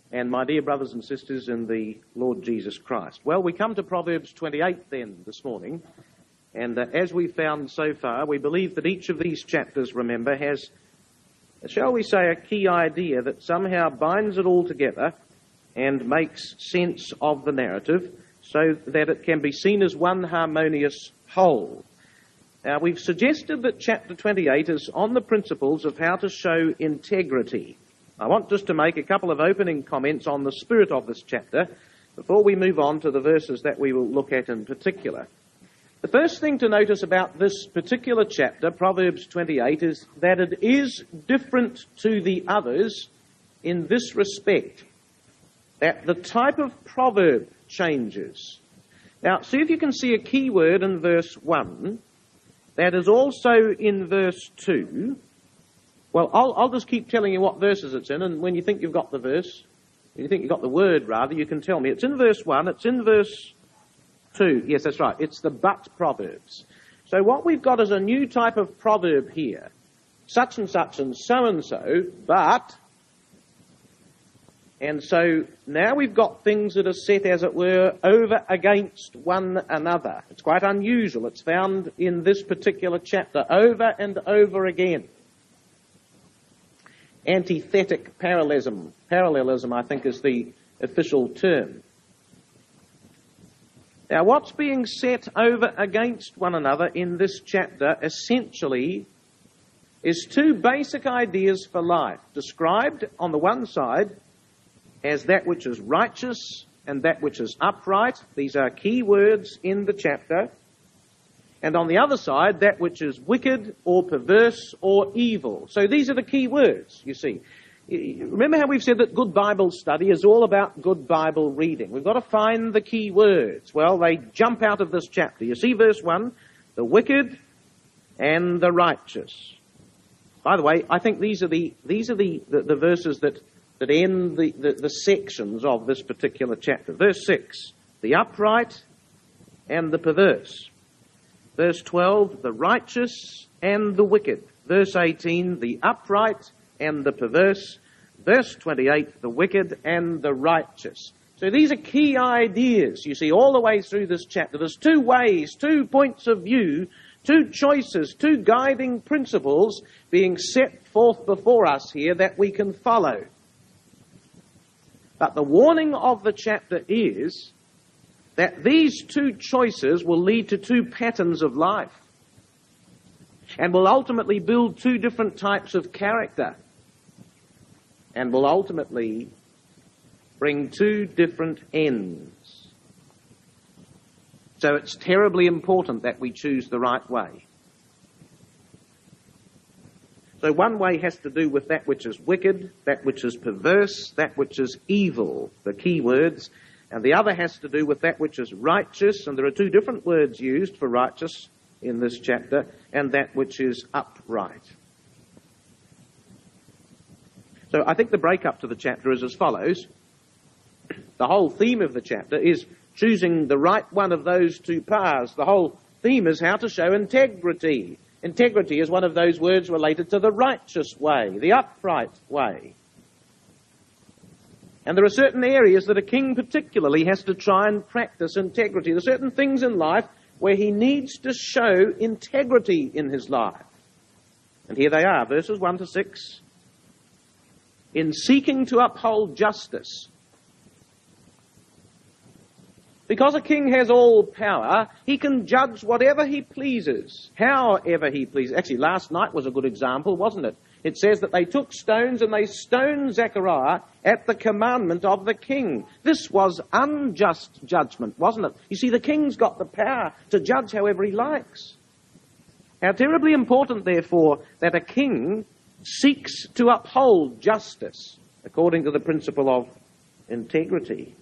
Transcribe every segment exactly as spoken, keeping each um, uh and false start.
and my dear brothers and sisters in the Lord Jesus Christ. Well, we come to Proverbs twenty-eight then this morning, and uh, as we've found so far, we believe that each of these chapters, remember, has, shall we say, a key idea that somehow binds it all together and makes sense of the narrative so that it can be seen as one harmonious whole. Now, we've suggested that chapter twenty-eight is on the principles of how to show integrity. I want just to make a couple of opening comments on the spirit of this chapter before we move on to the verses that we will look at in particular. The first thing to notice about this particular chapter, Proverbs twenty-eight, is that it is different to the others in this respect, that the type of proverb changes. Now, see if you can see a key word in verse one that is also in verse two. Well, I'll, I'll just keep telling you what verses it's in, and when you think you've got the verse, when you think you've got the word, rather, you can tell me. It's in verse one, it's in verse two. Yes, that's right. It's the but proverbs. So what we've got is a new type of proverb here. Such and such and so and so, but... And so now we've got things that are set, as it were, over against one another. It's quite unusual. It's found in this particular chapter over and over again. Antithetic parallelism. Parallelism, I think, is the official term. Now, what's being set over against one another in this chapter essentially is two basic ideas for life, described on the one side as that which is righteous and that which is upright. These are key words in the chapter. And on the other side, that which is wicked or perverse or evil. So these are the key words, you see. Remember how we've said that good Bible study is all about good Bible reading. We've got to find the key words. Well, they jump out of this chapter. You see verse one, the wicked and the righteous. By the way, I think these are the these are the, the, the verses that, that end the, the, the sections of this particular chapter. Verse six, the upright and the perverse. Verse twelve, the righteous and the wicked. Verse eighteen, the upright and the perverse. Verse twenty-eight, the wicked and the righteous. So these are key ideas, you see, all the way through this chapter. There's two ways, two points of view, two choices, two guiding principles being set forth before us here that we can follow. But the warning of the chapter is that these two choices will lead to two patterns of life and will ultimately build two different types of character and will ultimately bring two different ends. So it's terribly important that we choose the right way. So one way has to do with that which is wicked, that which is perverse, that which is evil, the key words. And the other has to do with that which is righteous, and there are two different words used for righteous in this chapter, and that which is upright. So I think the breakup to the chapter is as follows. The whole theme of the chapter is choosing the right one of those two paths. The whole theme is how to show integrity. Integrity is one of those words related to the righteous way, the upright way. And there are certain areas that a king particularly has to try and practice integrity. There are certain things in life where he needs to show integrity in his life. And here they are, verses one to six. In seeking to uphold justice. Because a king has all power, he can judge whatever he pleases, however he pleases. Actually, last night was a good example, wasn't it? It says that they took stones and they stoned Zechariah at the commandment of the king. This was unjust judgment, wasn't it? You see, the king's got the power to judge however he likes. How terribly important, therefore, that a king seeks to uphold justice according to the principle of integrity.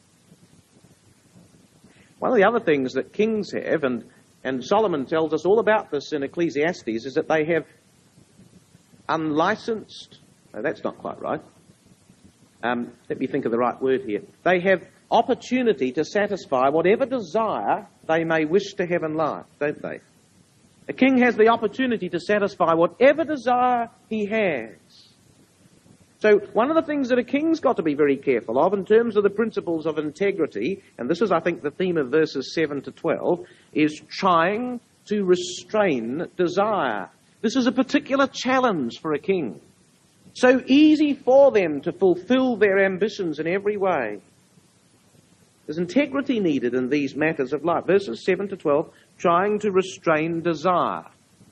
One of the other things that kings have, and, and Solomon tells us all about this in Ecclesiastes, is that they have unlicensed, no, that's not quite right. Um, let me think of the right word here. They have opportunity to satisfy whatever desire they may wish to have in life, don't they? A king has the opportunity to satisfy whatever desire he has. So one of the things that a king's got to be very careful of in terms of the principles of integrity, and this is, I think, the theme of verses seven to twelve, is trying to restrain desire. This is a particular challenge for a king. So easy for them to fulfill their ambitions in every way. There's integrity needed in these matters of life. Verses seven to twelve, trying to restrain desire.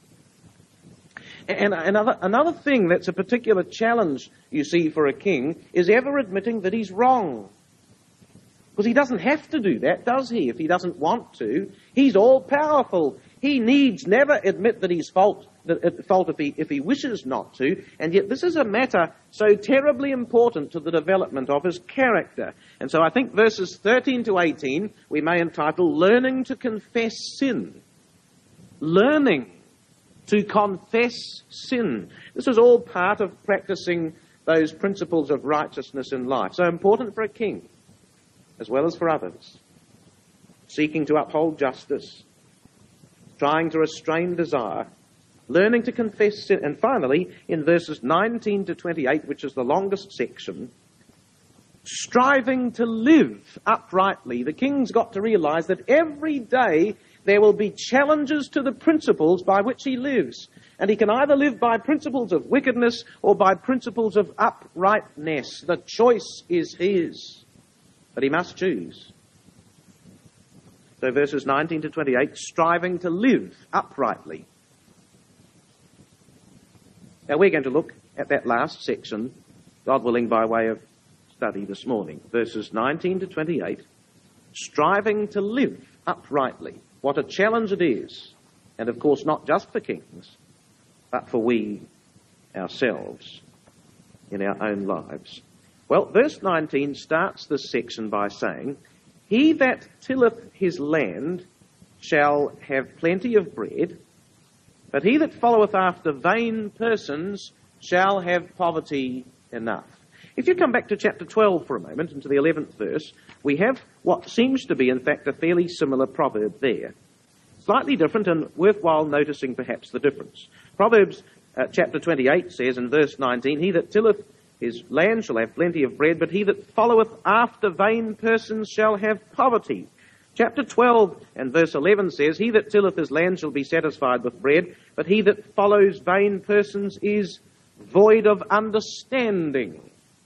And another, another thing that's a particular challenge, you see, for a king is ever admitting that he's wrong. Because he doesn't have to do that, does he, if he doesn't want to? He's all-powerful. He needs never admit that he's fault, that, at fault if he, if he wishes not to. And yet this is a matter so terribly important to the development of his character. And so I think verses thirteen to eighteen we may entitle Learning to Confess Sin. Learning to confess sin. This is all part of practicing those principles of righteousness in life. So important for a king, as well as for others. Seeking to uphold justice, trying to restrain desire, learning to confess sin. And finally, in verses nineteen to twenty-eight, which is the longest section, striving to live uprightly. The king's got to realize that every day there will be challenges to the principles by which he lives. And he can either live by principles of wickedness or by principles of uprightness. The choice is his. But he must choose. So verses nineteen to twenty-eight, striving to live uprightly. Now we're going to look at that last section, God willing, by way of study this morning. Verses nineteen to twenty-eight, striving to live uprightly. What a challenge it is. And of course not just for kings, but for we ourselves in our own lives. Well, verse nineteen starts this section by saying, He that tilleth his land shall have plenty of bread, but he that followeth after vain persons shall have poverty enough. If you come back to chapter twelve for a moment, and to the eleventh verse, we have what seems to be, in fact, a fairly similar proverb there. Slightly different, and worthwhile noticing perhaps the difference. Proverbs uh, chapter twenty-eight says in verse nineteen, He that tilleth his land shall have plenty of bread, but he that followeth after vain persons shall have poverty. Chapter twelve and verse eleven says, He that tilleth his land shall be satisfied with bread, but he that follows vain persons is void of understanding.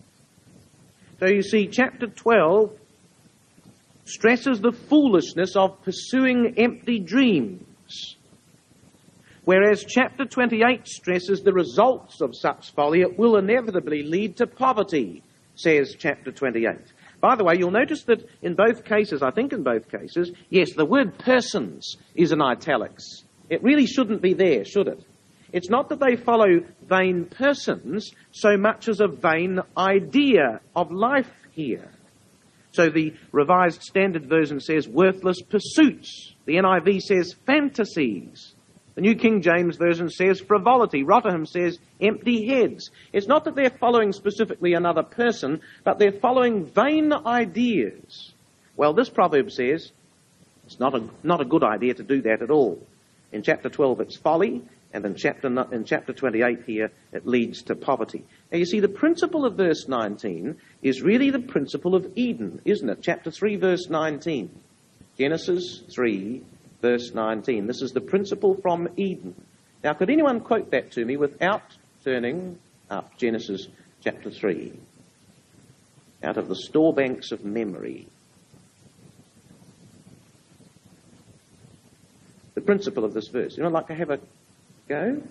So you see, chapter twelve stresses the foolishness of pursuing empty dreams, whereas chapter twenty-eight stresses the results of such folly. It will inevitably lead to poverty, says chapter twenty-eight. By the way, you'll notice that in both cases, I think in both cases, yes, the word persons is in italics. It really shouldn't be there, should it? It's not that they follow vain persons so much as a vain idea of life here. So the Revised Standard Version says worthless pursuits. The N I V says fantasies. The New King James Version says frivolity. Rotherham says empty heads. It's not that they're following specifically another person, but they're following vain ideas. Well, this proverb says it's not a, not a good idea to do that at all. In chapter twelve, it's folly, and in chapter, in chapter twenty-eight here, it leads to poverty. Now, you see, the principle of verse nineteen is really the principle of Eden, isn't it? Chapter three, verse nineteen. Genesis three, verse nineteen. This is the principle from Eden. Now, could anyone quote that to me without turning up Genesis chapter three? Out of the store banks of memory. The principle of this verse. Anyone like to have a go?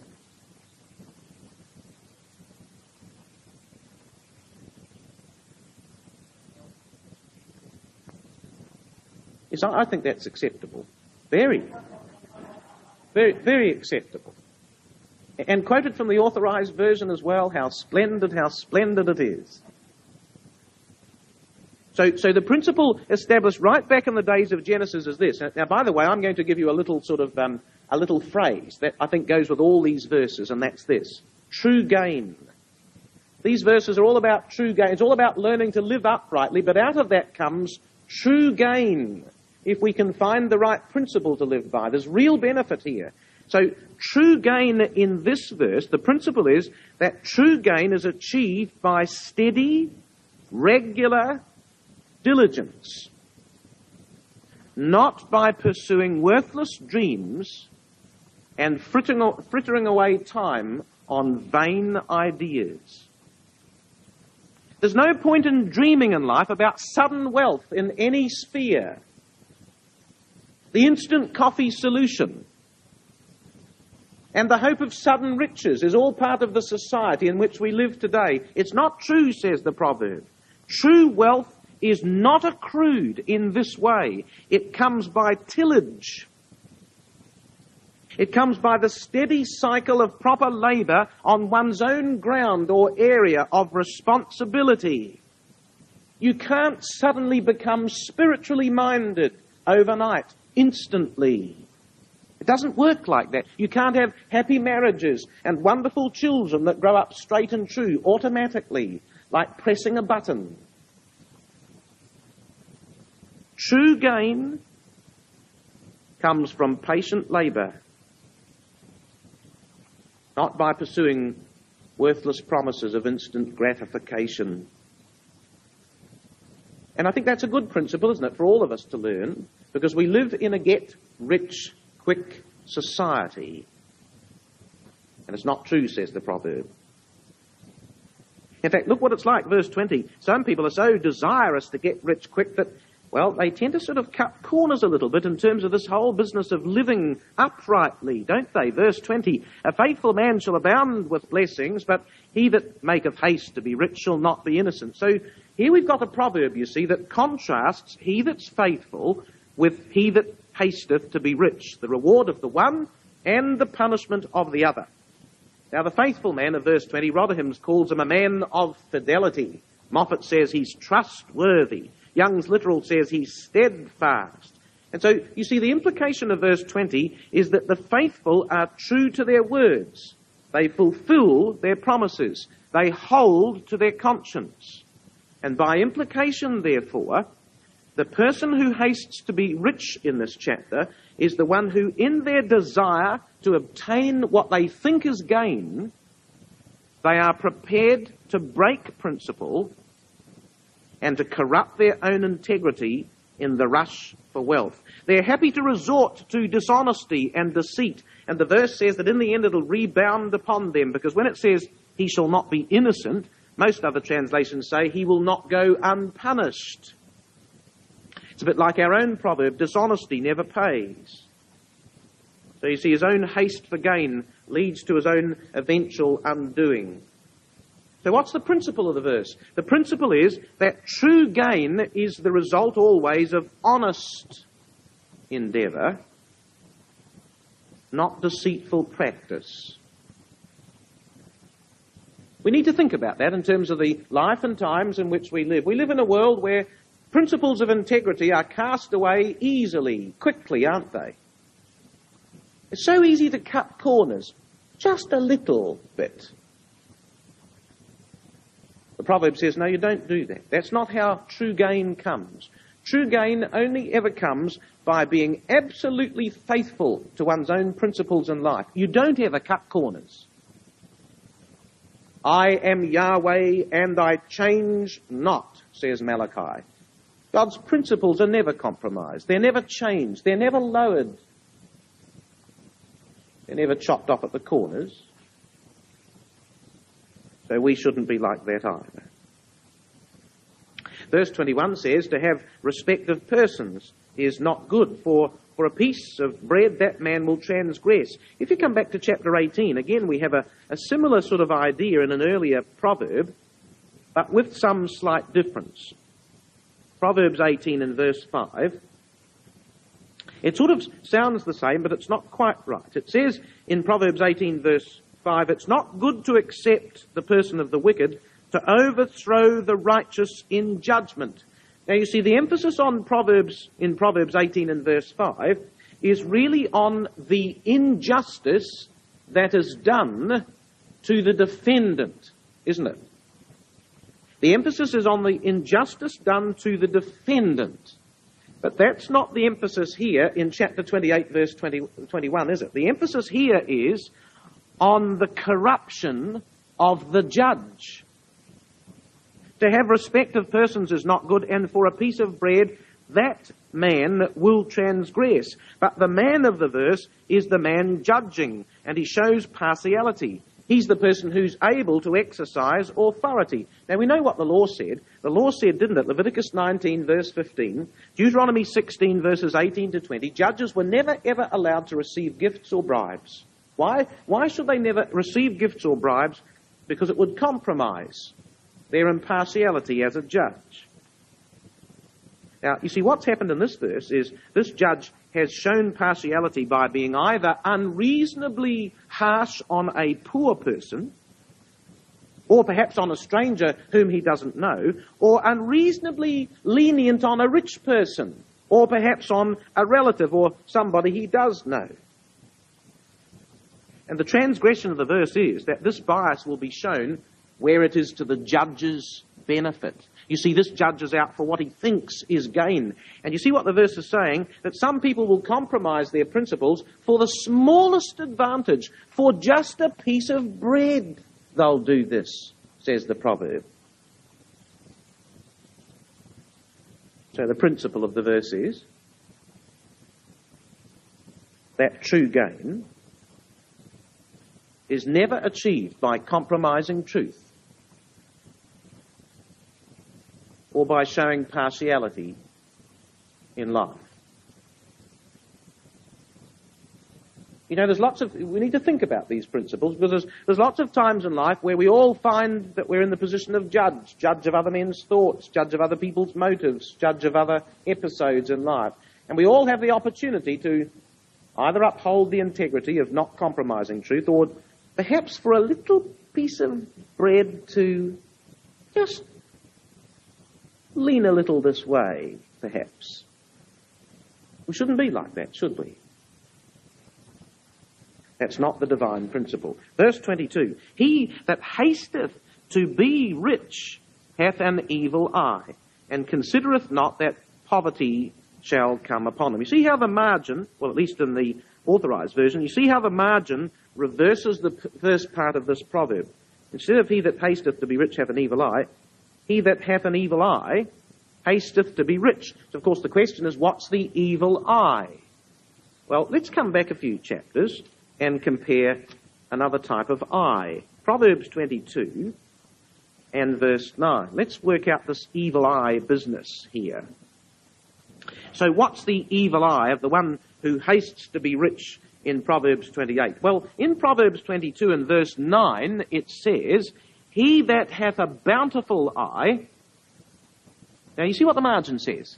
Yes, I think that's acceptable. Very. Very, very acceptable. And quoted from the Authorized Version as well, how splendid, how splendid it is. So, so the principle established right back in the days of Genesis is this. Now, by the way, I'm going to give you a little sort of, um, a little phrase that I think goes with all these verses, and that's this. True gain. These verses are all about true gain. It's all about learning to live uprightly, but out of that comes true gain. If we can find the right principle to live by, there's real benefit here. So true gain in this verse, the principle is that true gain is achieved by steady, regular diligence, not by pursuing worthless dreams and frittering, frittering away time on vain ideas. There's no point in dreaming in life about sudden wealth in any sphere. The instant coffee solution and the hope of sudden riches is all part of the society in which we live today. It's not true, says the proverb. True wealth is not accrued in this way. It comes by tillage. It comes by the steady cycle of proper labour on one's own ground or area of responsibility. You can't suddenly become spiritually minded overnight, instantly. It doesn't work like that. You can't have happy marriages and wonderful children that grow up straight and true automatically, like pressing a button. True gain comes from patient labour, not by pursuing worthless promises of instant gratification. And I think that's a good principle, isn't it, for all of us to learn, because we live in a get-rich quick society. And it's not true, says the proverb. In fact, look what it's like, verse twenty. Some people are so desirous to get rich quick that, well, they tend to sort of cut corners a little bit in terms of this whole business of living uprightly, don't they? Verse twenty, a faithful man shall abound with blessings, but he that maketh haste to be rich shall not be innocent. So here we've got a proverb, you see, that contrasts he that's faithful with he that hasteth to be rich, the reward of the one and the punishment of the other. Now the faithful man of verse twenty, Rotherham calls him a man of fidelity. Moffat says he's trustworthy. Young's literal says he's steadfast. And so you see the implication of verse twenty is that the faithful are true to their words. They fulfill their promises. They hold to their conscience. And by implication, therefore, the person who hastes to be rich in this chapter is the one who, in their desire to obtain what they think is gain, they are prepared to break principle and to corrupt their own integrity in the rush for wealth. They're happy to resort to dishonesty and deceit. And the verse says that in the end it'll rebound upon them, because when it says he shall not be innocent, most other translations say he will not go unpunished. It's a bit like our own proverb, dishonesty never pays. So you see, his own haste for gain leads to his own eventual undoing. So what's the principle of the verse? The principle is that true gain is the result always of honest endeavour, not deceitful practice. We need to think about that in terms of the life and times in which we live. We live in a world where principles of integrity are cast away easily, quickly, aren't they? It's so easy to cut corners, just a little bit. The proverb says, no, you don't do that. That's not how true gain comes. True gain only ever comes by being absolutely faithful to one's own principles in life. You don't ever cut corners. I am Yahweh and I change not, says Malachi. God's principles are never compromised. They're never changed. They're never lowered. They're never chopped off at the corners. So we shouldn't be like that either. Verse twenty-one says, to have respect of persons is not good, for, for a piece of bread that man will transgress. If you come back to chapter eighteen, again we have a, a similar sort of idea in an earlier proverb, but with some slight difference. Proverbs eighteen and verse five. It sort of sounds the same, but it's not quite right. It says in Proverbs eighteen verse five, it's not good to accept the person of the wicked, to overthrow the righteous in judgment. Now you see, the emphasis on Proverbs, in Proverbs eighteen and verse five, is really on the injustice that is done to the defendant, isn't it? The emphasis is on the injustice done to the defendant. But that's not the emphasis here in chapter twenty-eight, verse twenty, twenty-one, is it? The emphasis here is on the corruption of the judge. To have respect of persons is not good, and for a piece of bread that man will transgress. But the man of the verse is the man judging, and he shows partiality. He's the person who's able to exercise authority. Now, we know what the law said. The law said, didn't it? Leviticus nineteen, verse fifteen, Deuteronomy sixteen, verses eighteen to twenty, judges were never, ever allowed to receive gifts or bribes. Why? Why should they never receive gifts or bribes? Because it would compromise their impartiality as a judge. Now, you see, what's happened in this verse is this judge has shown partiality by being either unreasonably harsh on a poor person, or perhaps on a stranger whom he doesn't know, or unreasonably lenient on a rich person, or perhaps on a relative or somebody he does know. And the transgression of the verse is that this bias will be shown where it is to the judge's benefit. You see, this judge is out for what he thinks is gain. And you see what the verse is saying? That some people will compromise their principles for the smallest advantage. For just a piece of bread, they'll do this, says the proverb. So the principle of the verse is that true gain is never achieved by compromising truth or by showing partiality in life. You know, there's lots of, we need to think about these principles, because there's, there's lots of times in life where we all find that we're in the position of judge, judge of other men's thoughts, judge of other people's motives, judge of other episodes in life. And we all have the opportunity to either uphold the integrity of not compromising truth, or perhaps for a little piece of bread to just lean a little this way, perhaps. We shouldn't be like that, should we? That's not the divine principle. Verse twenty-two, he that hasteth to be rich hath an evil eye, and considereth not that poverty shall come upon him. You see how the margin, well, at least in the authorized version, you see how the margin reverses the p- first part of this proverb. Instead of he that hasteth to be rich hath an evil eye, he that hath an evil eye hasteth to be rich. So, of course, the question is, what's the evil eye? Well, let's come back a few chapters and compare another type of eye. Proverbs twenty-two and verse nine. Let's work out this evil eye business here. So what's the evil eye of the one who hastes to be rich in Proverbs twenty-eight? Well, in Proverbs twenty-two and verse nine, it says, he that hath a bountiful eye. Now, you see what the margin says?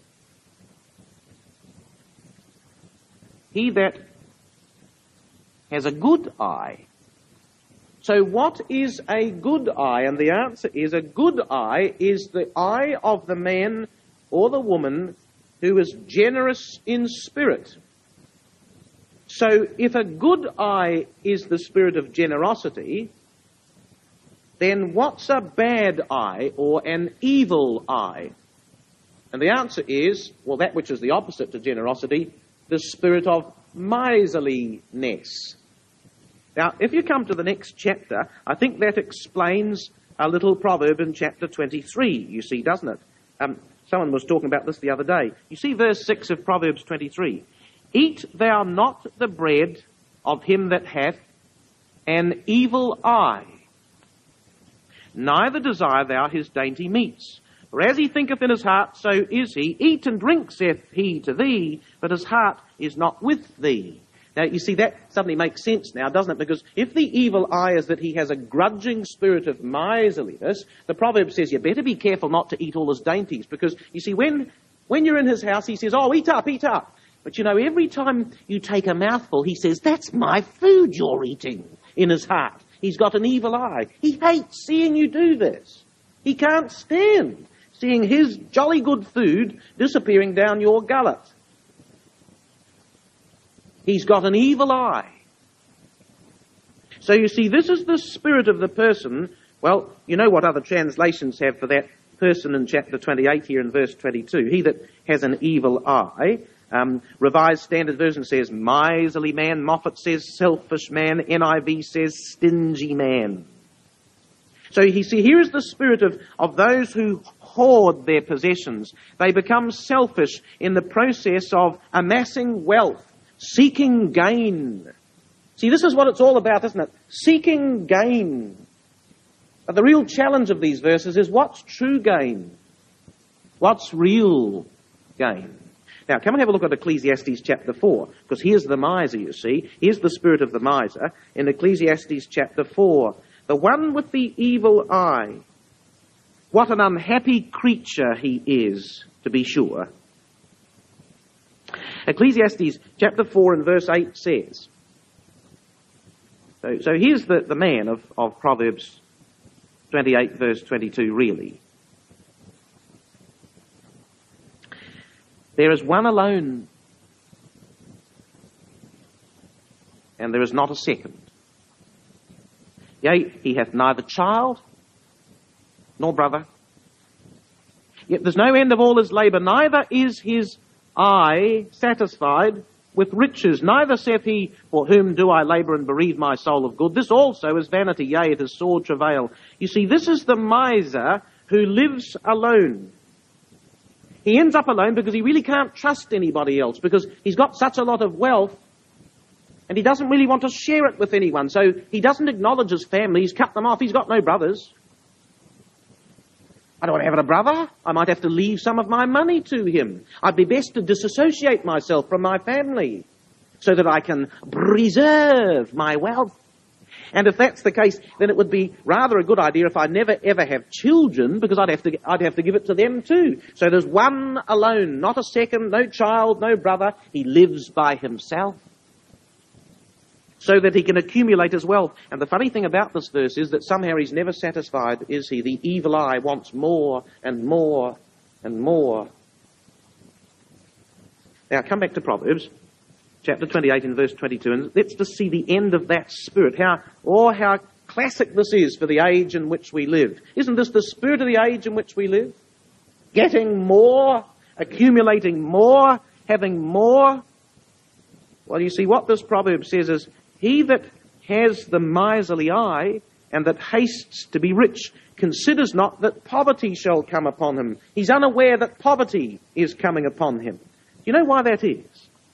He that has a good eye. So what is a good eye? And the answer is, a good eye is the eye of the man or the woman who is generous in spirit. So if a good eye is the spirit of generosity, then what's a bad eye or an evil eye? And the answer is, well, that which is the opposite to generosity, the spirit of miserliness. Now, if you come to the next chapter, I think that explains a little proverb in chapter twenty-three, you see, doesn't it? Um, someone was talking about this the other day. You see verse six of Proverbs twenty-three. Eat thou not the bread of him that hath an evil eye, neither desire thou his dainty meats. For as he thinketh in his heart, so is he. Eat and drink, saith he to thee, but his heart is not with thee. Now, you see, that suddenly makes sense now, doesn't it? Because if the evil eye is that he has a grudging spirit of miserliness, the proverb says you better be careful not to eat all his dainties. Because, you see, when, when you're in his house, he says, oh, eat up, eat up. But, you know, every time you take a mouthful, he says, that's my food you're eating, in his heart. He's got an evil eye. He hates seeing you do this. He can't stand seeing his jolly good food disappearing down your gullet. He's got an evil eye. So you see, this is the spirit of the person. Well, you know what other translations have for that person in chapter twenty-eight here in verse twenty-two, he that has an evil eye. Um, Revised Standard Version says miserly man. Moffat says selfish man. N I V says stingy man. So you see, here is the spirit of, of those who hoard their possessions. They become selfish in the process of amassing wealth, seeking gain. See, this is what it's all about, isn't it? Seeking gain. But the real challenge of these verses is what's true gain? What's real gain? Now, come and have a look at Ecclesiastes chapter four, because here's the miser, you see. Here's the spirit of the miser in Ecclesiastes chapter four. The one with the evil eye. What an unhappy creature he is, to be sure. Ecclesiastes chapter four and verse eight says, so, so here's the, the man of, of Proverbs twenty-eight verse twenty-two really. There is one alone, and there is not a second. Yea, he hath neither child nor brother. Yet there's no end of all his labour, neither is his eye satisfied with riches. Neither saith he, for whom do I labour and bereave my soul of good? This also is vanity, yea, it is sore travail. You see, this is the miser who lives alone. He ends up alone because he really can't trust anybody else, because he's got such a lot of wealth, and he doesn't really want to share it with anyone. So he doesn't acknowledge his family. He's cut them off. He's got no brothers. I don't want to have a brother. I might have to leave some of my money to him. I'd be best to disassociate myself from my family so that I can preserve my wealth. And if that's the case, then it would be rather a good idea if I never ever have children, because I'd have to, I'd have to give it to them too. So there's one alone, not a second, no child, no brother. He lives by himself, so that he can accumulate his wealth. And the funny thing about this verse is that somehow he's never satisfied, is he? The evil eye wants more and more and more. Now come back to Proverbs, chapter twenty-eight and verse twenty-two, and let's just see the end of that spirit. How, oh, how classic this is for the age in which we live. Isn't this the spirit of the age in which we live? Getting more, accumulating more, having more. Well, you see, what this proverb says is, he that has the miserly eye and that hastes to be rich considers not that poverty shall come upon him. He's unaware that poverty is coming upon him. Do you know why that is?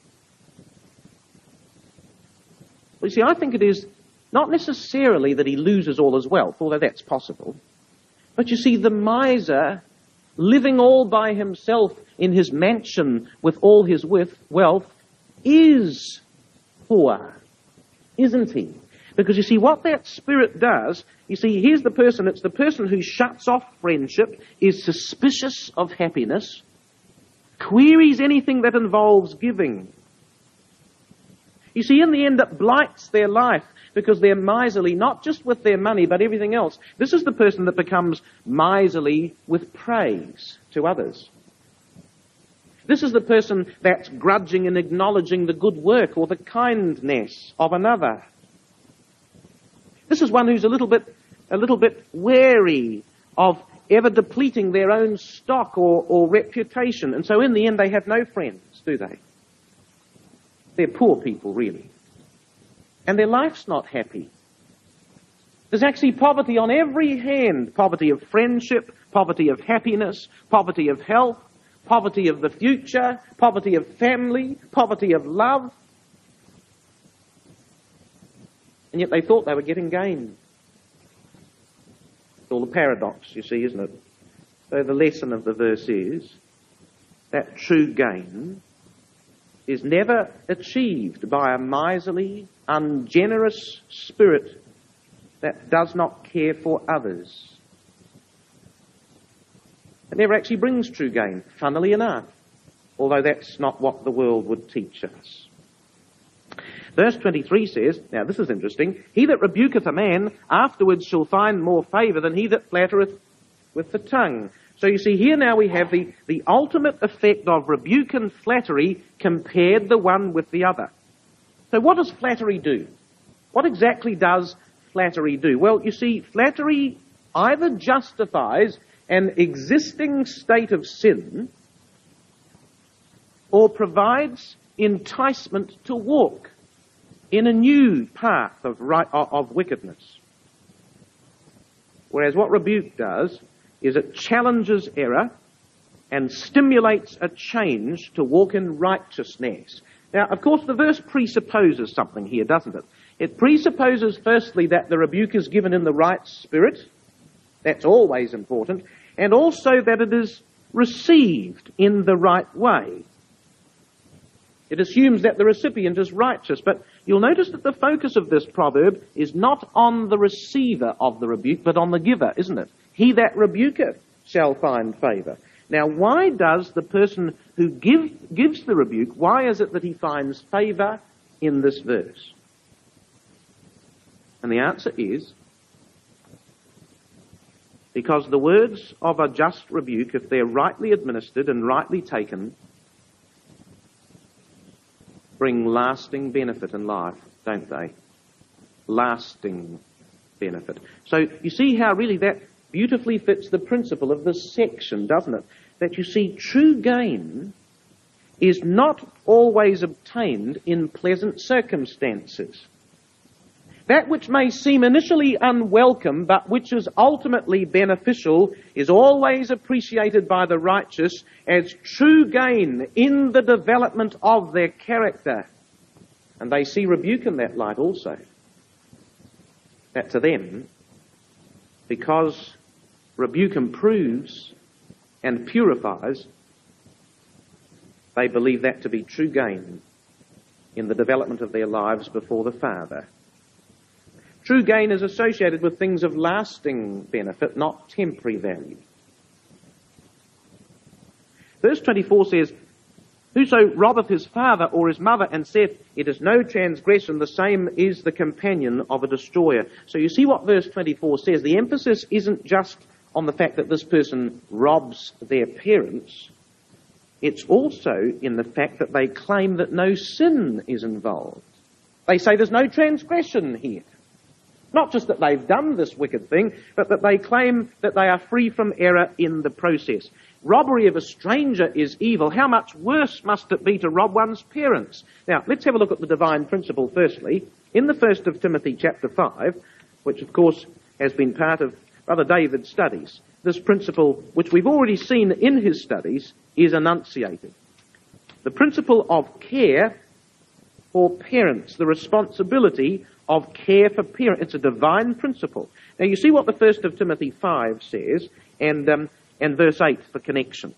Well, you see, I think it is not necessarily that he loses all his wealth, although that's possible. But you see, the miser, living all by himself in his mansion with all his wealth, is poor, isn't he? Because you see, what that spirit does, you see, here's the person, it's the person who shuts off friendship, is suspicious of happiness, queries anything that involves giving. You see, in the end, it blights their life because they're miserly, not just with their money, but everything else. This is the person that becomes miserly with praise to others. This is the person that's grudging in acknowledging the good work or the kindness of another. This is one who's a little bit, a little bit wary of ever depleting their own stock or, or reputation. And so in the end, they have no friends, do they? They're poor people, really. And their life's not happy. There's actually poverty on every hand. Poverty of friendship, poverty of happiness, poverty of health, poverty of the future, poverty of family, poverty of love. And yet they thought they were getting gain. It's all a paradox, you see, isn't it? So the lesson of the verse is that true gain is never achieved by a miserly, ungenerous spirit that does not care for others. It never actually brings true gain, funnily enough, although that's not what the world would teach us. Verse twenty-three says, now this is interesting, he that rebuketh a man afterwards shall find more favour than he that flattereth with the tongue. So you see, here now we have the, the ultimate effect of rebuke and flattery compared the one with the other. So what does flattery do? What exactly does flattery do? Well, you see, flattery either justifies an existing state of sin or provides enticement to walk in a new path of right, of wickedness. Whereas what rebuke does is it challenges error and stimulates a change to walk in righteousness. Now, of course, the verse presupposes something here, doesn't it? It presupposes, firstly, that the rebuke is given in the right spirit. That's always important. And also that it is received in the right way. It assumes that the recipient is righteous. But you'll notice that the focus of this proverb is not on the receiver of the rebuke, but on the giver, isn't it? He that rebuketh shall find favour. Now, why does the person who give, gives the rebuke, why is it that he finds favour in this verse? And the answer is, because the words of a just rebuke, if they're rightly administered and rightly taken, bring lasting benefit in life, don't they? Lasting benefit. So you see how really that beautifully fits the principle of this section, doesn't it? That you see, true gain is not always obtained in pleasant circumstances. That which may seem initially unwelcome, but which is ultimately beneficial, is always appreciated by the righteous as true gain in the development of their character. And they see rebuke in that light also. That to them, because rebuke improves and purifies, they believe that to be true gain in the development of their lives before the Father. True gain is associated with things of lasting benefit, not temporary value. Verse twenty-four says, whoso robbeth his father or his mother and saith, it is no transgression, the same is the companion of a destroyer. So you see what verse twenty-four says. The emphasis isn't just on the fact that this person robs their parents. It's also in the fact that they claim that no sin is involved. They say there's no transgression here. Not just that they've done this wicked thing, but that they claim that they are free from error in the process. Robbery of a stranger is evil. How much worse must it be to rob one's parents? Now, let's have a look at the divine principle firstly. In the first of Timothy chapter five, which of course has been part of Brother David's studies, this principle, which we've already seen in his studies, is enunciated. The principle of care for parents, the responsibility of care for parents. It's a divine principle. Now you see what the first of Timothy five says, and um, and verse eight for connection.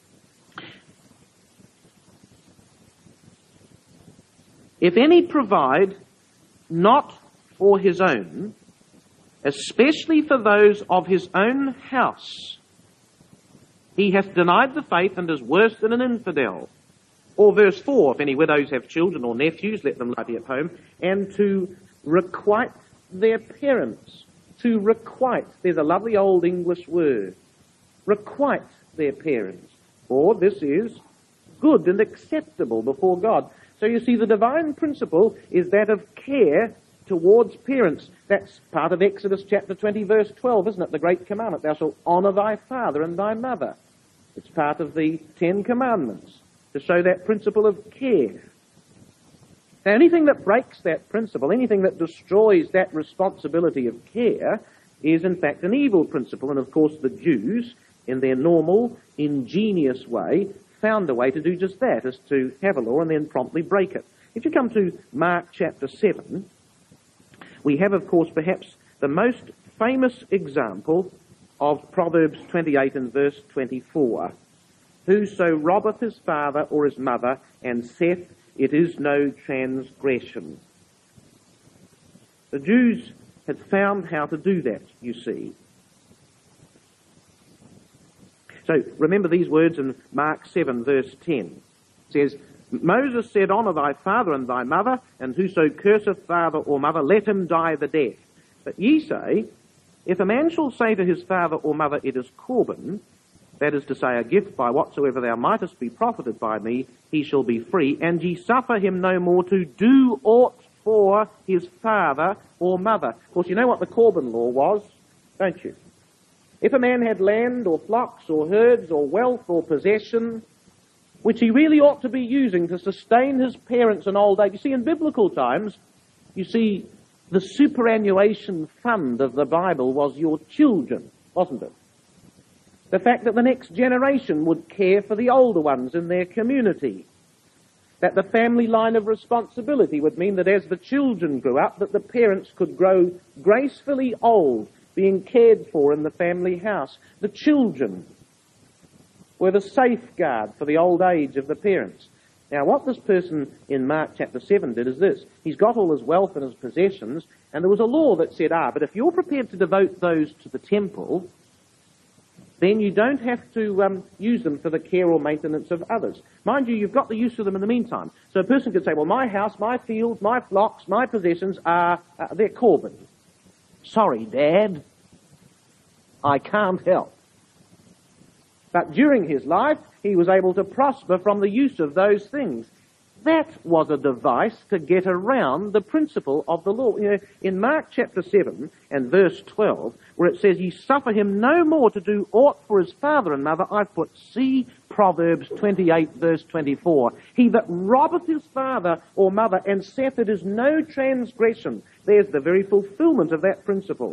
If any provide not for his own, especially for those of his own house, he hath denied the faith and is worse than an infidel. Or verse four, if any widows have children or nephews, let them be at home, and to requite their parents. To requite. There's a lovely old English word. Requite their parents. For this is good and acceptable before God. So you see, the divine principle is that of care towards parents. That's part of Exodus chapter twenty, verse twelve, isn't it? The great commandment. Thou shalt honour thy father and thy mother. It's part of the Ten Commandments to show that principle of care. Now, anything that breaks that principle, anything that destroys that responsibility of care, is in fact an evil principle. And of course the Jews, in their normal, ingenious way, found a way to do just that, is to have a law and then promptly break it. If you come to Mark chapter seven, we have, of course, perhaps the most famous example of Proverbs twenty-eight and verse twenty-four. Whoso robbeth his father or his mother and saith, it is no transgression. The Jews had found how to do that, you see. So remember these words in Mark seven, verse ten. It says, Moses said, honour thy father and thy mother, and whoso curseth father or mother, let him die the death. But ye say, if a man shall say to his father or mother, it is Corban, that is to say, a gift by whatsoever thou mightest be profited by me, he shall be free, and ye suffer him no more to do aught for his father or mother. Of course, you know what the Corban law was, don't you? If a man had land or flocks or herds or wealth or possession, which he really ought to be using to sustain his parents in old age. You see, in biblical times, you see, the superannuation fund of the Bible was your children, wasn't it? The fact that the next generation would care for the older ones in their community. That the family line of responsibility would mean that as the children grew up, that the parents could grow gracefully old, being cared for in the family house. The children were the safeguard for the old age of the parents. Now, what this person in Mark chapter seven did is this. He's got all his wealth and his possessions, and there was a law that said, ah, but if you're prepared to devote those to the temple, then you don't have to um, use them for the care or maintenance of others. Mind you, you've got the use of them in the meantime. So a person could say, well, my house, my fields, my flocks, my possessions are, uh, they're Corbin. Sorry, Dad, I can't help. But during his life, he was able to prosper from the use of those things. That was a device to get around the principle of the law. You know, in Mark chapter seven and verse twelve, where it says, ye suffer him no more to do aught for his father and mother, I've put, see Proverbs twenty-eight verse twenty-four. He that robbeth his father or mother and saith it is no transgression. There's the very fulfillment of that principle.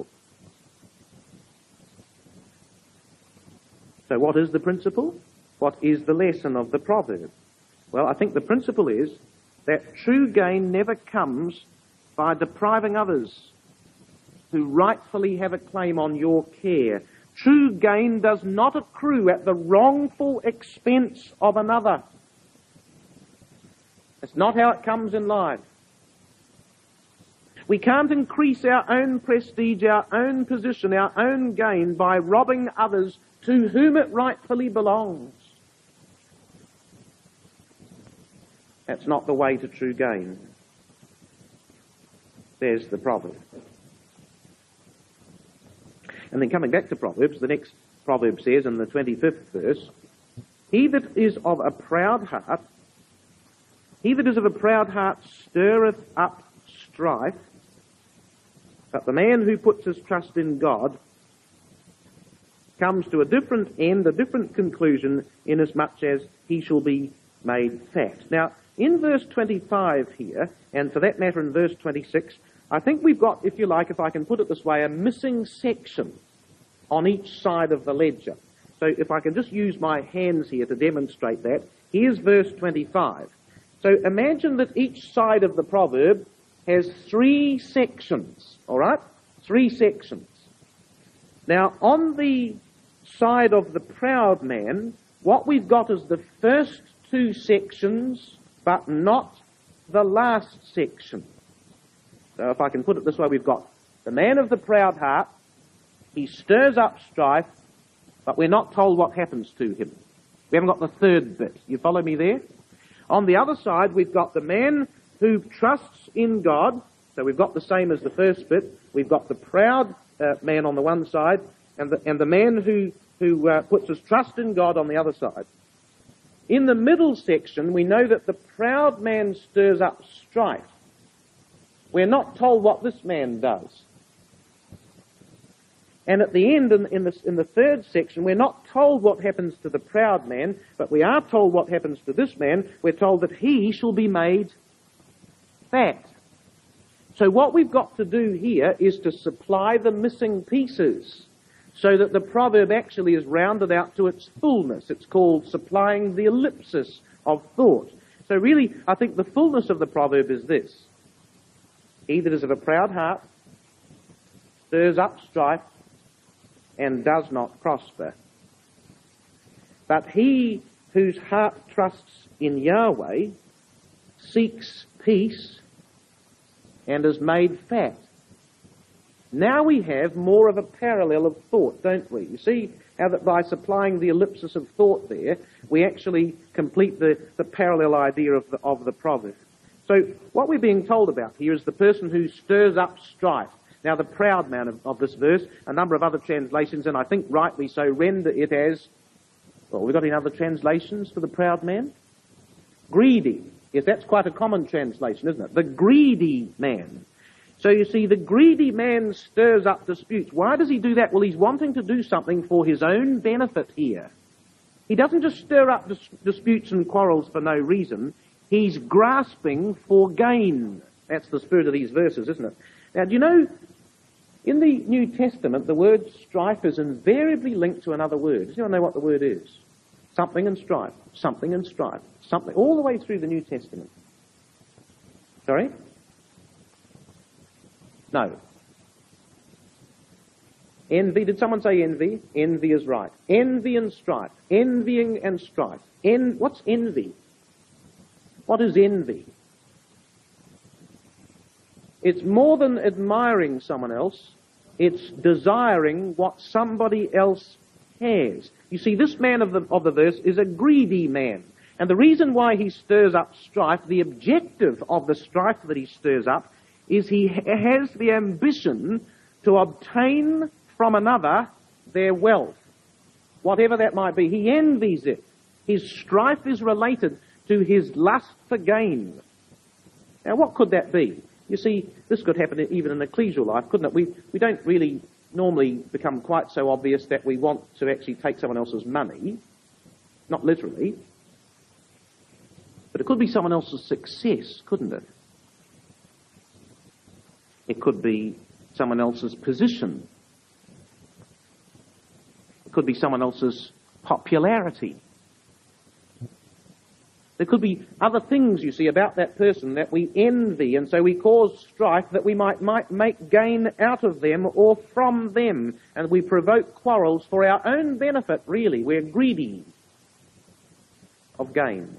So what is the principle? What is the lesson of the proverb? Well, I think the principle is that true gain never comes by depriving others who rightfully have a claim on your care. True gain does not accrue at the wrongful expense of another. That's not how it comes in life. We can't increase our own prestige, our own position, our own gain by robbing others to whom it rightfully belongs. That's not the way to true gain. There's the proverb. And then coming back to Proverbs, the next proverb says in the twenty-fifth verse, he that is of a proud heart, he that is of a proud heart stirreth up strife, but the man who puts his trust in God comes to a different end, a different conclusion, inasmuch as he shall be made fat. Now, in verse twenty-five here, and for that matter in verse twenty-six, I think we've got, if you like, if I can put it this way, a missing section on each side of the ledger. So if I can just use my hands here to demonstrate that, here's verse twenty-five. So imagine that each side of the proverb has three sections, all right? Three sections. Now, on the side of the proud man, what we've got is the first two sections, but not the last section. So if I can put it this way, we've got the man of the proud heart, he stirs up strife, but we're not told what happens to him. We haven't got the third bit. You follow me there? On the other side, we've got the man who trusts in God. So we've got the same as the first bit. We've got the proud uh, man on the one side, and the, and the man who, who uh, puts his trust in God on the other side. In the middle section, we know that the proud man stirs up strife. We're not told what this man does. And at the end, in, in, the, in the third section, we're not told what happens to the proud man, but we are told what happens to this man. We're told that he shall be made fat. So what we've got to do here is to supply the missing pieces so that the proverb actually is rounded out to its fullness. It's called supplying the ellipsis of thought. So really, I think the fullness of the proverb is this. He that is of a proud heart stirs up strife and does not prosper. But he whose heart trusts in Yahweh seeks peace and is made fat. Now we have more of a parallel of thought, don't we? You see how that by supplying the ellipsis of thought there, we actually complete the, the parallel idea of the, of the proverb. So what we're being told about here is the person who stirs up strife. Now the proud man of, of this verse, a number of other translations, and I think rightly so, render it as, well, we've got any other translations for the proud man? Greedy. Yes, that's quite a common translation, isn't it? The greedy man. So you see, the greedy man stirs up disputes. Why does he do that? Well, he's wanting to do something for his own benefit here. He doesn't just stir up dis- disputes and quarrels for no reason. He's grasping for gain. That's the spirit of these verses, isn't it? Now, do you know, in the New Testament, the word strife is invariably linked to another word. Does anyone know what the word is? Something and strife. Something and strife. Something. All the way through the New Testament. Sorry? No. Envy. Did someone say envy? Envy is right. Envy and strife. Envying and strife. En- What's envy? What is envy? It's more than admiring someone else. It's desiring what somebody else has. You see, this man of the, of the verse is a greedy man. And the reason why he stirs up strife, the objective of the strife that he stirs up, is he has the ambition to obtain from another their wealth, whatever that might be. He envies it. His strife is related to his lust for gain. Now, what could that be? You see, this could happen even in ecclesial life, couldn't it? We, we don't really normally become quite so obvious that we want to actually take someone else's money, not literally, but it could be someone else's success, couldn't it? It could be someone else's position. It could be someone else's popularity. There could be other things, you see, about that person that we envy, and so we cause strife that we might, might make gain out of them or from them, and we provoke quarrels for our own benefit, really. We're greedy of gain.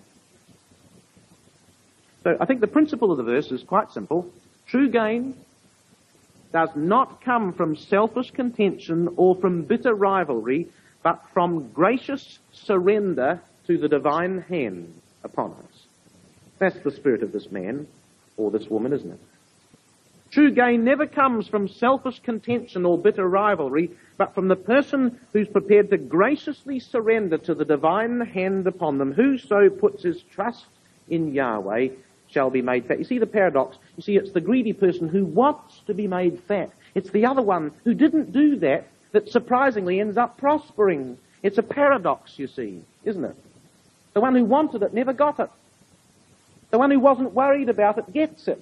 So I think the principle of the verse is quite simple. True gain does not come from selfish contention or from bitter rivalry, but from gracious surrender to the divine hand upon us. That's the spirit of this man or this woman, isn't it? True gain never comes from selfish contention or bitter rivalry, but from the person who's prepared to graciously surrender to the divine hand upon them. Whoso puts his trust in Yahweh shall be made fat. You see the paradox? You see, it's the greedy person who wants to be made fat. It's the other one who didn't do that that surprisingly ends up prospering. It's a paradox, you see, isn't it? The one who wanted it never got it. The one who wasn't worried about it gets it.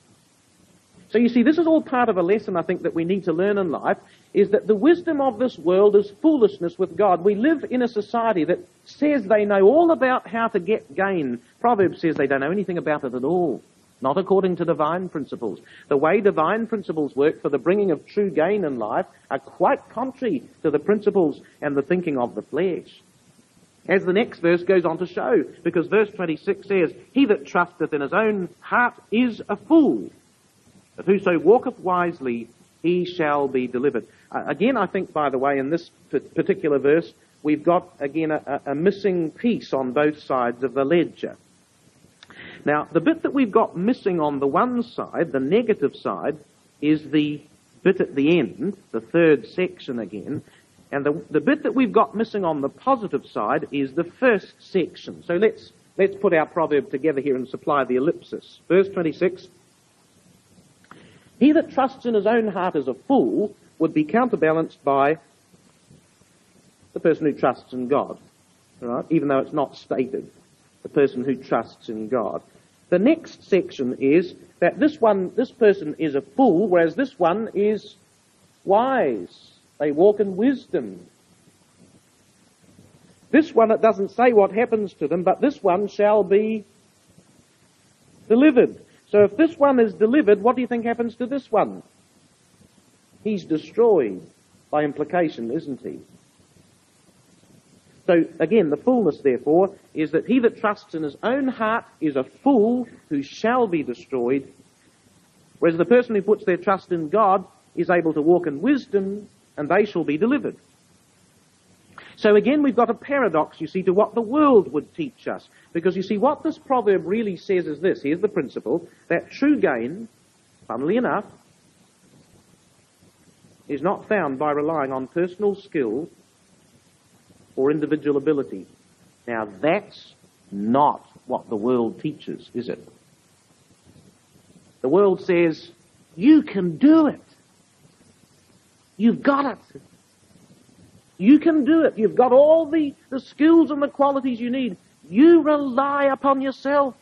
So you see, this is all part of a lesson I think that we need to learn in life, is that the wisdom of this world is foolishness with God. We live in a society that says they know all about how to get gain. Proverbs says they don't know anything about it at all, not according to divine principles. The way divine principles work for the bringing of true gain in life are quite contrary to the principles and the thinking of the flesh. As the next verse goes on to show, because verse twenty-six says, "He that trusteth in his own heart is a fool, but whoso walketh wisely, he shall be delivered." Uh, again, I think, by the way, in this p- particular verse, we've got, again, a, a missing piece on both sides of the ledger. Now, the bit that we've got missing on the one side, the negative side, is the bit at the end, the third section again. And the, the bit that we've got missing on the positive side is the first section. So let's, let's put our proverb together here and supply the ellipsis. Verse twenty-six. "He that trusts in his own heart is a fool," would be counterbalanced by the person who trusts in God. All right? Even though it's not stated. The person who trusts in God. The next section is that this one, this person is a fool, whereas this one is wise. They walk in wisdom. This one, it doesn't say what happens to them, but this one shall be delivered. So if this one is delivered, what do you think happens to this one? He's destroyed by implication, isn't he? So again, the fullness, therefore, is that he that trusts in his own heart is a fool who shall be destroyed, whereas the person who puts their trust in God is able to walk in wisdom, and they shall be delivered. So again, we've got a paradox, you see, to what the world would teach us. Because you see, what this proverb really says is this. Here's the principle, that true gain, funnily enough, is not found by relying on personal skill or individual ability. Now, that's not what the world teaches, is it? The world says, You can do it. You've got it. You can do it. You've got all the, the skills and the qualities you need. You rely upon yourself.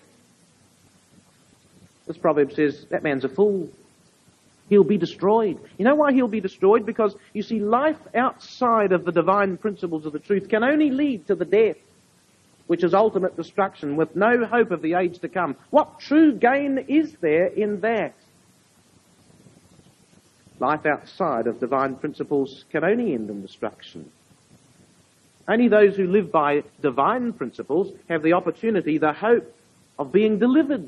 This proverb says, that man's a fool. He'll be destroyed. You know why he'll be destroyed? Because, you see, life outside of the divine principles of the truth can only lead to the death, which is ultimate destruction, with no hope of the age to come. What true gain is there in that? Life outside of divine principles can only end in destruction. Only those who live by divine principles have the opportunity, the hope of being delivered.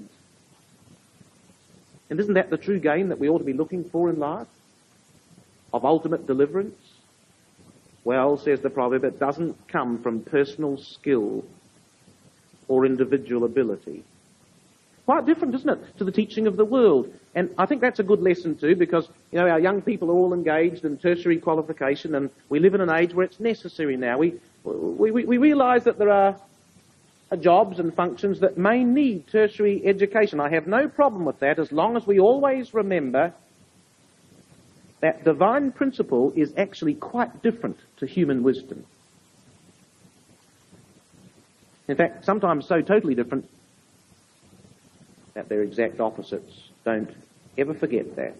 And isn't that the true gain that we ought to be looking for in life? Of ultimate deliverance? Well, says the proverb, it doesn't come from personal skill or individual ability. Quite different, isn't it, to the teaching of the world? And I think that's a good lesson too, because, you know, our young people are all engaged in tertiary qualification, and we live in an age where it's necessary now. We, we, we, we realise that there are jobs and functions that may need tertiary education. I have no problem with that, as long as we always remember that divine principle is actually quite different to human wisdom. In fact, sometimes so totally different that they're exact opposites. Don't ever forget that.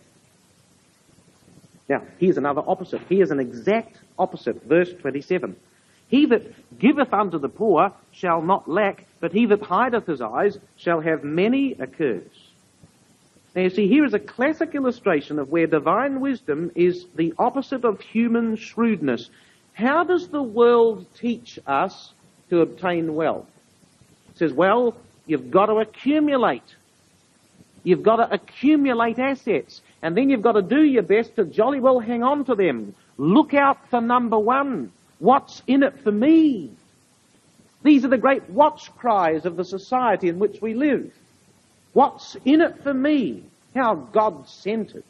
Now, here's another opposite. Here's an exact opposite. Verse twenty-seven. He that giveth unto the poor shall not lack, but he that hideth his eyes shall have many a curse. Now you see, here is a classic illustration of where divine wisdom is the opposite of human shrewdness. How does the world teach us to obtain wealth? It says, well, you've got to accumulate. You've got to accumulate assets. And then you've got to do your best to jolly well hang on to them. Look out for number one. What's in it for me? These are the great watch cries of the society in which we live. What's in it for me? How God-centered.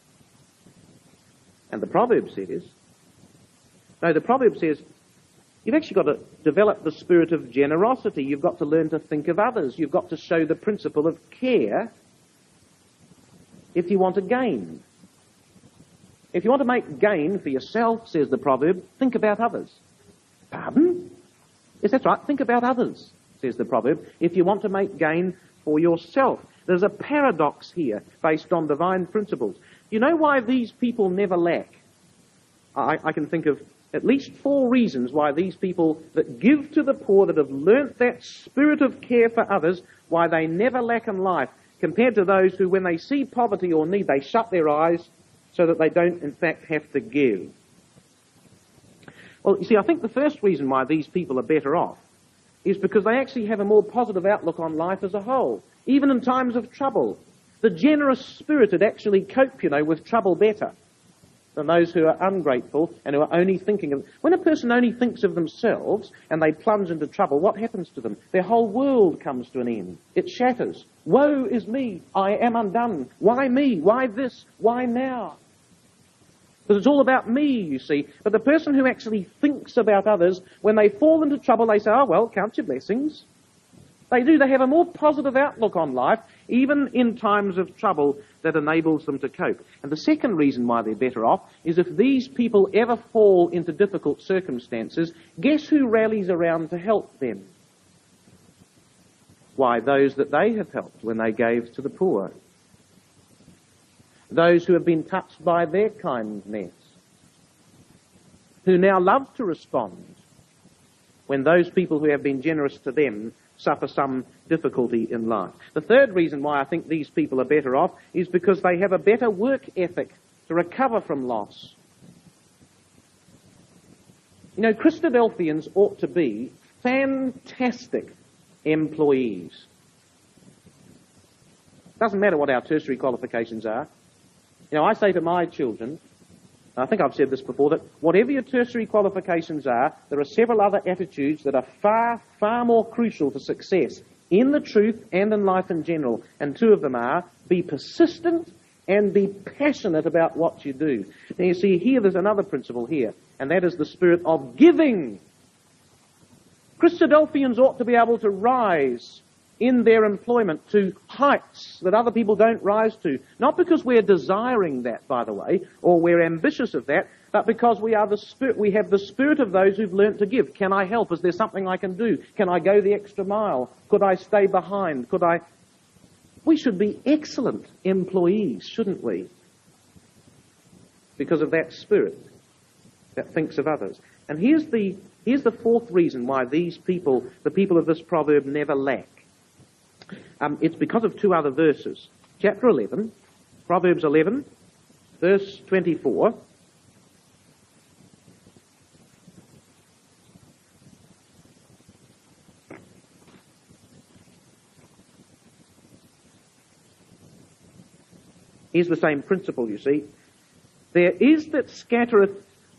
And the proverb says, no, the proverb says, you've actually got to develop the spirit of generosity. You've got to learn to think of others. You've got to show the principle of care if you want to gain. If you want to make gain for yourself, says the proverb, think about others. Pardon? Yes, that's right. Think about others, says the proverb, if you want to make gain for yourself. There's a paradox here based on divine principles. You know why these people never lack? I, I can think of at least four reasons why these people that give to the poor, that have learnt that spirit of care for others, why they never lack in life, compared to those who, when they see poverty or need, they shut their eyes so that they don't, in fact, have to give. Well, you see, I think the first reason why these people are better off is because they actually have a more positive outlook on life as a whole, even in times of trouble. The generous-spirited actually cope, you know, with trouble better than those who are ungrateful and who are only thinking of... When a person only thinks of themselves and they plunge into trouble, what happens to them? Their whole world comes to an end. It shatters. Woe is me, I am undone. Why me? Why this? Why now? Because it's all about me, you see. But the person who actually thinks about others, when they fall into trouble, they say, oh, well, count your blessings. They do. They have a more positive outlook on life, even in times of trouble, that enables them to cope. And the second reason why they're better off is if these people ever fall into difficult circumstances, guess who rallies around to help them? Why, those that they have helped when they gave to the poor. Those who have been touched by their kindness, who now love to respond when those people who have been generous to them suffer some difficulty in life. The third reason why I think these people are better off is because they have a better work ethic to recover from loss. You know, Christadelphians ought to be fantastic employees. Doesn't matter what our tertiary qualifications are. You know, I say to my children, I think I've said this before, that whatever your tertiary qualifications are, there are several other attitudes that are far, far more crucial to success in the truth and in life in general. And two of them are, be persistent and be passionate about what you do. Now you see, here there's another principle here, and that is the spirit of giving. Christadelphians ought to be able to rise in their employment to heights that other people don't rise to. Not because we're desiring that, by the way, or we're ambitious of that, but because we are the spirit, we have the spirit of those who've learnt to give. Can I help? Is there something I can do? Can I go the extra mile? Could I stay behind? Could I... We should be excellent employees, shouldn't we? Because of that spirit that thinks of others. And here's the, here's the fourth reason why these people, the people of this proverb, never lack. Um, it's because of two other verses. Chapter eleven, Proverbs eleven, verse twenty-four. Here's the same principle, you see. There is that scattereth,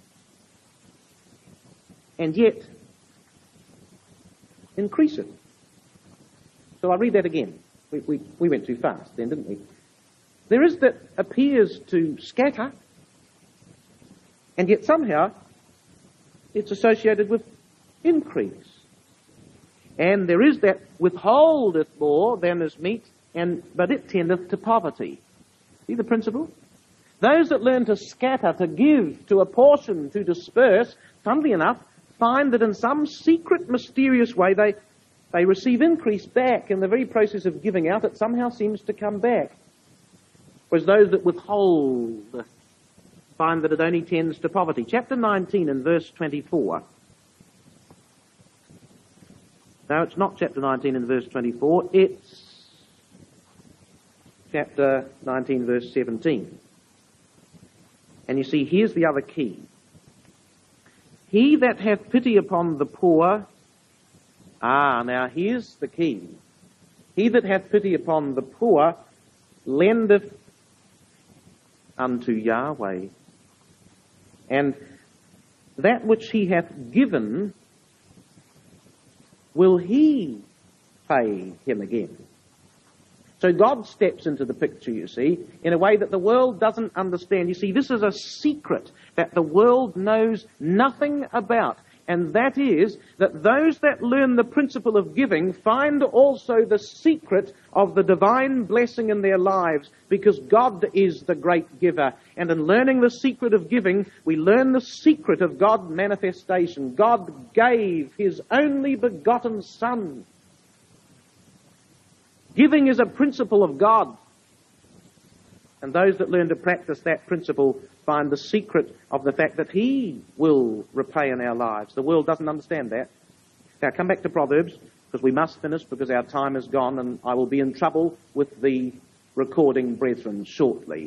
and yet increaseth. So I'll read that again. We, we, we went too fast then, didn't we? There is that appears to scatter, and yet somehow it's associated with increase. And there is that withholdeth more than is meet, and but it tendeth to poverty. See the principle? Those that learn to scatter, to give, to apportion, to disperse, funnily enough, find that in some secret, mysterious way they, they receive increase back. In the very process of giving out, it somehow seems to come back. Whereas those that withhold find that it only tends to poverty. Chapter nineteen and verse twenty-four. No, it's not chapter nineteen and verse twenty-four. It's chapter nineteen, verse seventeen. And you see, here's the other key. He that hath pity upon the poor, ah, now here's the key. He that hath pity upon the poor lendeth unto Yahweh. And that which he hath given, will he pay him again. So God steps into the picture, you see, in a way that the world doesn't understand. You see, this is a secret that the world knows nothing about. And that is that those that learn the principle of giving find also the secret of the divine blessing in their lives, because God is the great giver. And in learning the secret of giving, we learn the secret of God's manifestation. God gave his only begotten Son. Giving is a principle of God. And those that learn to practice that principle find the secret of the fact that he will repay in our lives. The world doesn't understand that. Now come back to Proverbs, because we must finish, because our time is gone, and I will be in trouble with the recording brethren shortly.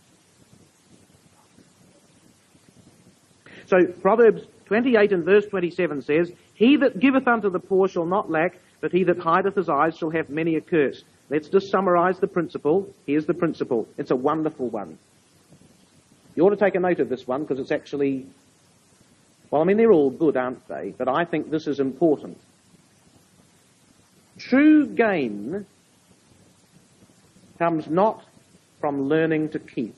So Proverbs twenty-eight and verse twenty-seven says, He that giveth unto the poor shall not lack, but he that hideth his eyes shall have many a curse. Let's just summarize the principle. Here's the principle. It's a wonderful one. You ought to take a note of this one, because it's actually, well, I mean, they're all good, aren't they? But I think this is important. True gain comes not from learning to keep,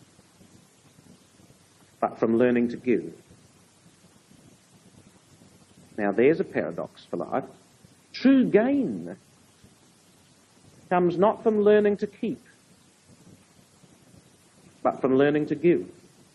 but from learning to give. Now, there's a paradox for life. True gain comes not from learning to keep, but from learning to give.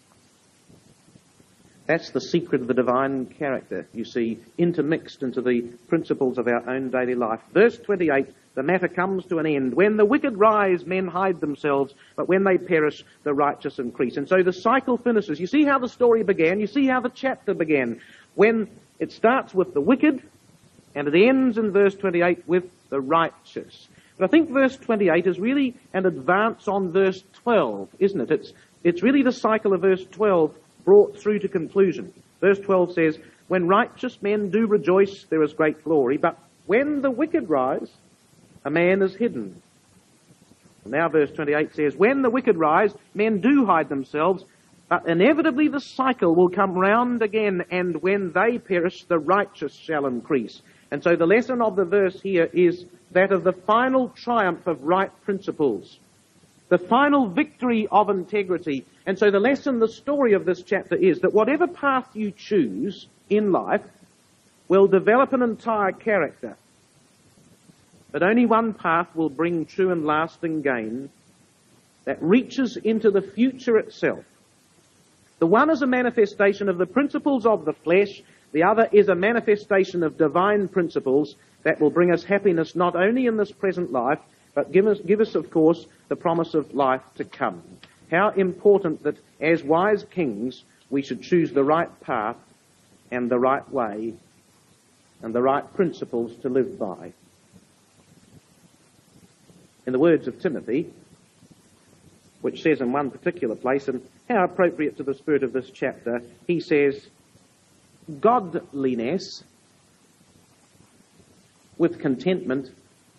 That's the secret of the divine character, you see, intermixed into the principles of our own daily life. Verse twenty-eight, the matter comes to an end. When the wicked rise, men hide themselves, but when they perish, the righteous increase. And so the cycle finishes. You see how the story began? You see how the chapter began? When it starts with the wicked, and it ends in verse twenty-eight with the righteous. But I think verse twenty-eight is really an advance on verse twelve, isn't it? It's, it's really the cycle of verse twelve brought through to conclusion. Verse twelve says, When righteous men do rejoice, there is great glory, but when the wicked rise, a man is hidden. And now verse twenty-eight says, When the wicked rise, men do hide themselves, but inevitably the cycle will come round again, and when they perish, the righteous shall increase. And so the lesson of the verse here is that of the final triumph of right principles, the final victory of integrity. And so the lesson, the story of this chapter is that whatever path you choose in life will develop an entire character. but only one path will bring true and lasting gain that reaches into the future itself. The one is a manifestation of the principles of the flesh, the other is a manifestation of divine principles that will bring us happiness not only in this present life, but give us, give us, of course, the promise of life to come. How important that as wise kings we should choose the right path and the right way and the right principles to live by. In the words of Timothy, which says in one particular place, and how appropriate to the spirit of this chapter, he says, godliness with contentment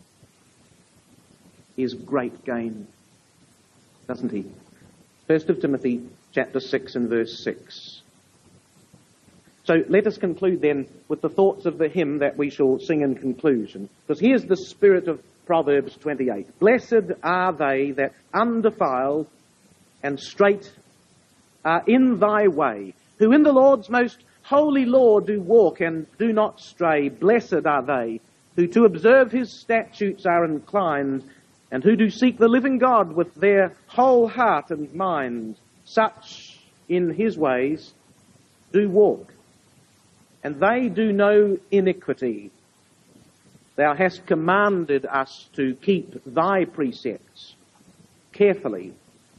is great gain. Doesn't he? First of Timothy chapter six and verse six. So let us conclude then with the thoughts of the hymn that we shall sing in conclusion. Because here's the spirit of Proverbs twenty-eight. Blessed are they that undefiled and straight are in thy way, who in the Lord's most holy law do walk and do not stray. Blessed are they who to observe his statutes are inclined, and who do seek the living God with their whole heart and mind. Such in his ways do walk, and they do no iniquity. Thou hast commanded us to keep thy precepts carefully.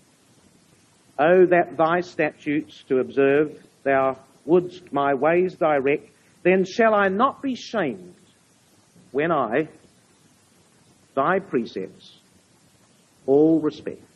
O that thy statutes to observe thou wouldst my ways direct, then shall I not be shamed when I thy precepts all respect.